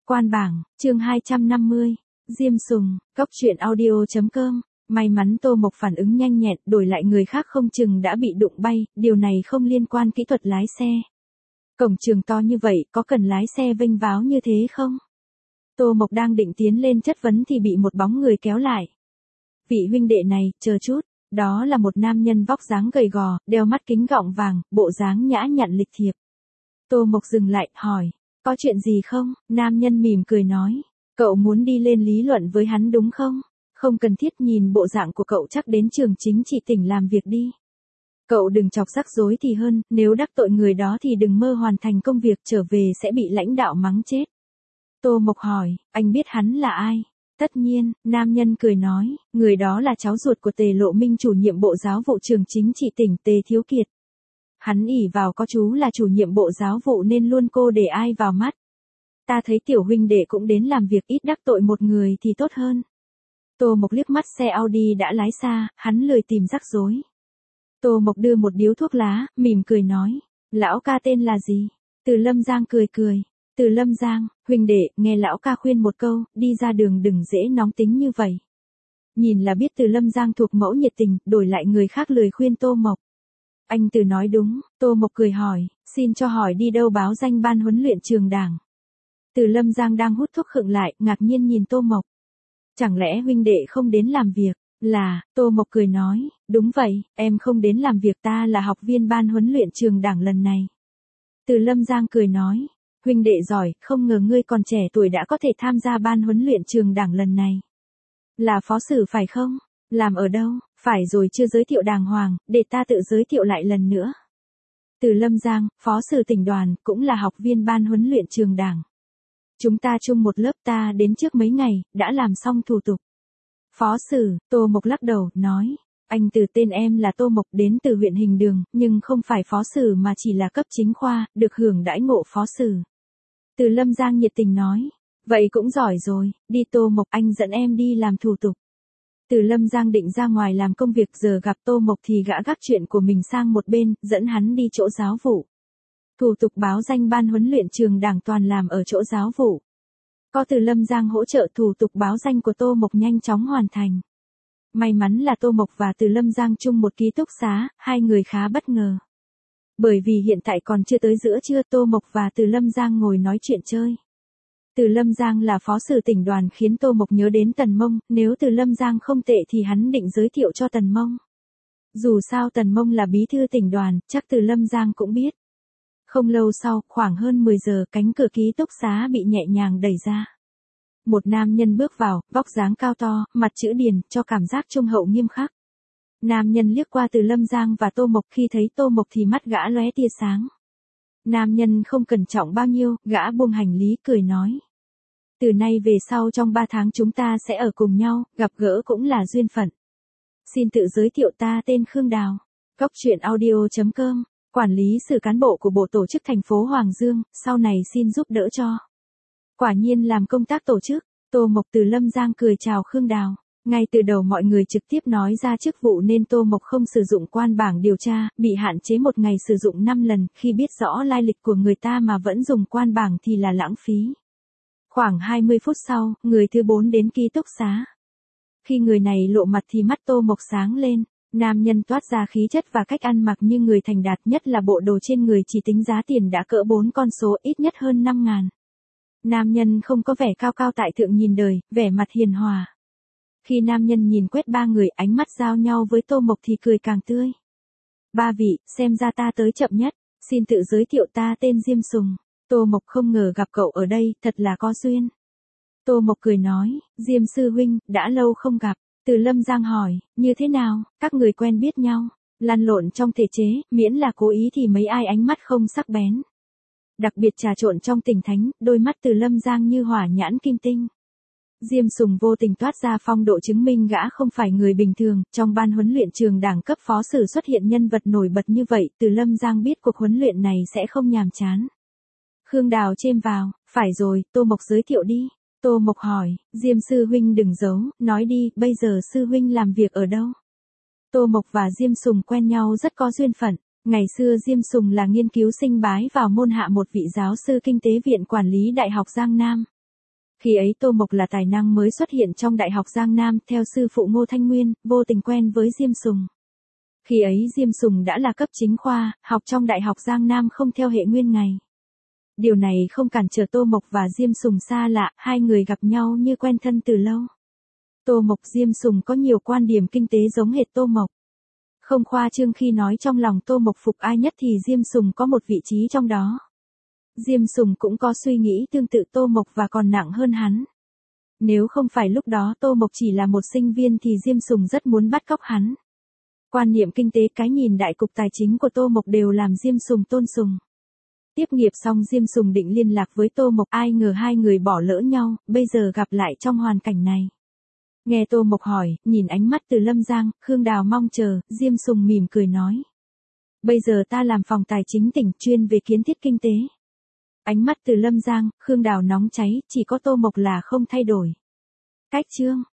Quan bảng, chương 250, Diêm Sùng, Cóc truyện audio.com. May mắn Tô Mộc phản ứng nhanh nhẹn, đổi lại người khác không chừng đã bị đụng bay, điều này không liên quan kỹ thuật lái xe. Cổng trường to như vậy, có cần lái xe vênh váo như thế không? Tô Mộc đang định tiến lên chất vấn thì bị một bóng người kéo lại. Vị huynh đệ này, chờ chút, đó là một nam nhân vóc dáng gầy gò, đeo mắt kính gọng vàng, bộ dáng nhã nhặn lịch thiệp. Tô Mộc dừng lại, hỏi, có chuyện gì không? Nam nhân mỉm cười nói, cậu muốn đi lên lý luận với hắn đúng không? Không cần thiết, nhìn bộ dạng của cậu chắc đến trường chính trị tỉnh làm việc đi. Cậu đừng chọc rắc rối thì hơn, nếu đắc tội người đó thì đừng mơ hoàn thành công việc, trở về sẽ bị lãnh đạo mắng chết. Tô Mộc hỏi, anh biết hắn là ai? Tất nhiên, nam nhân cười nói, người đó là cháu ruột của Tề Lộ Minh, chủ nhiệm bộ giáo vụ trường chính trị tỉnh Tề Thiếu Kiệt. Hắn ỷ vào có chú là chủ nhiệm bộ giáo vụ nên luôn cô để ai vào mắt. Ta thấy tiểu huynh đệ cũng đến làm việc, ít đắc tội một người thì tốt hơn. Tô Mộc liếc mắt xe Audi đã lái xa, hắn lười tìm rắc rối. Tô Mộc đưa một điếu thuốc lá, mỉm cười nói, lão ca tên là gì? Từ Lâm Giang cười cười. Từ Lâm Giang, huynh đệ, nghe lão ca khuyên một câu, đi ra đường đừng dễ nóng tính như vậy. Nhìn là biết Từ Lâm Giang thuộc mẫu nhiệt tình, đổi lại người khác lười khuyên Tô Mộc. Anh Từ nói đúng, Tô Mộc cười hỏi, xin cho hỏi đi đâu báo danh ban huấn luyện trường đảng. Từ Lâm Giang đang hút thuốc khựng lại, ngạc nhiên nhìn Tô Mộc. Chẳng lẽ huynh đệ không đến làm việc? Là, Tô Mộc cười nói, đúng vậy, em không đến làm việc, ta là học viên ban huấn luyện trường đảng lần này. Từ Lâm Giang cười nói, huynh đệ giỏi, không ngờ ngươi còn trẻ tuổi đã có thể tham gia ban huấn luyện trường đảng lần này. Là phó sử phải không? Làm ở đâu? Phải rồi, chưa giới thiệu đàng hoàng, để ta tự giới thiệu lại lần nữa. Từ Lâm Giang, phó sử tỉnh đoàn, cũng là học viên ban huấn luyện trường đảng. Chúng ta chung một lớp, ta đến trước mấy ngày, đã làm xong thủ tục. Phó sử, Tô Mộc lắc đầu, nói, anh Từ tên em là Tô Mộc, đến từ huyện Hình Đường, nhưng không phải phó sử mà chỉ là cấp chính khoa, được hưởng đãi ngộ phó sử. Từ Lâm Giang nhiệt tình nói, vậy cũng giỏi rồi, đi Tô Mộc, anh dẫn em đi làm thủ tục. Từ Lâm Giang định ra ngoài làm công việc, giờ gặp Tô Mộc thì gã gác chuyện của mình sang một bên, dẫn hắn đi chỗ giáo vụ. Thủ tục báo danh ban huấn luyện trường đảng toàn làm ở chỗ giáo vụ. Có Từ Lâm Giang hỗ trợ, thủ tục báo danh của Tô Mộc nhanh chóng hoàn thành. May mắn là Tô Mộc và Từ Lâm Giang chung một ký túc xá, hai người khá bất ngờ. Bởi vì hiện tại còn chưa tới giữa trưa, Tô Mộc và Từ Lâm Giang ngồi nói chuyện chơi. Từ Lâm Giang là phó sử tỉnh đoàn khiến Tô Mộc nhớ đến Tần Mông, nếu Từ Lâm Giang không tệ thì hắn định giới thiệu cho Tần Mông. Dù sao Tần Mông là bí thư tỉnh đoàn, chắc Từ Lâm Giang cũng biết. Không lâu sau, khoảng hơn 10 giờ, cánh cửa ký túc xá bị nhẹ nhàng đẩy ra. Một nam nhân bước vào, vóc dáng cao to, mặt chữ điền, cho cảm giác trung hậu nghiêm khắc. Nam nhân liếc qua Từ Lâm Giang và Tô Mộc, khi thấy Tô Mộc thì mắt gã lóe tia sáng. Nam nhân không cẩn trọng bao nhiêu, gã buông hành lý cười nói. Từ nay về sau trong 3 tháng chúng ta sẽ ở cùng nhau, gặp gỡ cũng là duyên phận. Xin tự giới thiệu, ta tên Khương Đào. Cóc truyện audio.com, quản lý sự cán bộ của bộ tổ chức thành phố Hoàng Dương, sau này xin giúp đỡ cho. Quả nhiên làm công tác tổ chức, Tô Mộc. Từ Lâm Giang cười chào Khương Đào. Ngay từ đầu mọi người trực tiếp nói ra chức vụ nên Tô Mộc không sử dụng quan bảng điều tra, bị hạn chế một ngày sử dụng 5 lần, khi biết rõ lai lịch của người ta mà vẫn dùng quan bảng thì là lãng phí. Khoảng 20 phút sau, người thứ 4 đến ký túc xá. Khi người này lộ mặt thì mắt Tô Mộc sáng lên, nam nhân toát ra khí chất và cách ăn mặc như người thành đạt, nhất là bộ đồ trên người chỉ tính giá tiền đã cỡ 4 con số, ít nhất hơn 5.000. Nam nhân không có vẻ cao cao tại thượng nhìn đời, vẻ mặt hiền hòa. Khi nam nhân nhìn quét 3 người, ánh mắt giao nhau với Tô Mộc thì cười càng tươi. 3 vị, xem ra ta tới chậm nhất, xin tự giới thiệu, ta tên Diêm Sùng. Tô Mộc không ngờ gặp cậu ở đây, thật là có duyên. Tô Mộc cười nói, Diêm sư huynh, đã lâu không gặp. Từ Lâm Giang hỏi, như thế nào, các người quen biết nhau, lăn lộn trong thể chế, miễn là cố ý thì mấy ai ánh mắt không sắc bén. Đặc biệt trà trộn trong tình thánh, đôi mắt Từ Lâm Giang như hỏa nhãn kim tinh. Diêm Sùng vô tình toát ra phong độ chứng minh gã không phải người bình thường, trong ban huấn luyện trường đảng cấp phó sử xuất hiện nhân vật nổi bật như vậy, Từ Lâm Giang biết cuộc huấn luyện này sẽ không nhàm chán. Khương Đào chêm vào, phải rồi, Tô Mộc giới thiệu đi. Tô Mộc hỏi, Diêm sư huynh đừng giấu, nói đi, bây giờ sư huynh làm việc ở đâu? Tô Mộc và Diêm Sùng quen nhau rất có duyên phận. Ngày xưa Diêm Sùng là nghiên cứu sinh bái vào môn hạ một vị giáo sư kinh tế viện quản lý Đại học Giang Nam. Khi ấy Tô Mộc là tài năng mới xuất hiện trong Đại học Giang Nam, theo sư phụ Ngô Thanh Nguyên, vô tình quen với Diêm Sùng. Khi ấy Diêm Sùng đã là cấp chính khoa, học trong Đại học Giang Nam không theo hệ nguyên ngày. Điều này không cản trở Tô Mộc và Diêm Sùng xa lạ, hai người gặp nhau như quen thân từ lâu. Tô Mộc Diêm Sùng có nhiều quan điểm kinh tế giống hệt Tô Mộc. Không khoa trương khi nói trong lòng Tô Mộc phục ai nhất thì Diêm Sùng có một vị trí trong đó. Diêm Sùng cũng có suy nghĩ tương tự Tô Mộc và còn nặng hơn hắn. Nếu không phải lúc đó Tô Mộc chỉ là một sinh viên thì Diêm Sùng rất muốn bắt cóc hắn. Quan niệm kinh tế, cái nhìn đại cục tài chính của Tô Mộc đều làm Diêm Sùng tôn sùng. Tiếp nghiệp xong Diêm Sùng định liên lạc với Tô Mộc, ai ngờ hai người bỏ lỡ nhau, bây giờ gặp lại trong hoàn cảnh này. Nghe Tô Mộc hỏi, nhìn ánh mắt Từ Lâm Giang, Khương Đào mong chờ, Diêm Sùng mỉm cười nói. Bây giờ ta làm phòng tài chính tỉnh, chuyên về kiến thiết kinh tế. Ánh mắt Từ Lâm Giang, Khương Đào nóng cháy, chỉ có Tô Mộc là không thay đổi. Cách chương